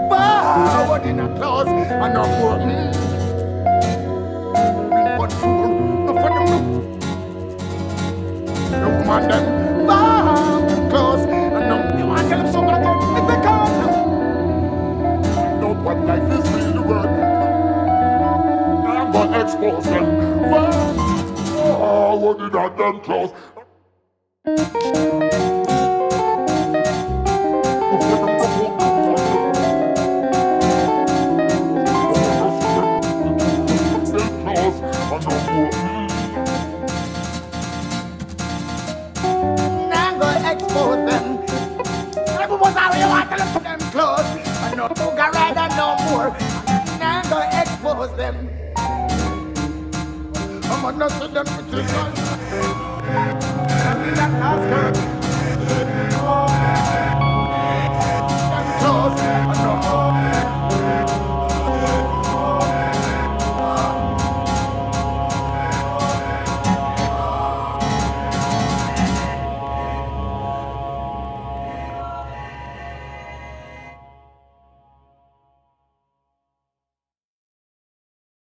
Forward in a close and no more. But no for them. No woman them. Forward close and no. You want to tell them something again? It's the call. No, what life is really worth. I'm gonna expose them. Forward in a them close. Now go expose them. Everyone's out here want to look them close. I know who got rider no more. Now go expose them. I'm gonna see them with the sun. I'm in that casket.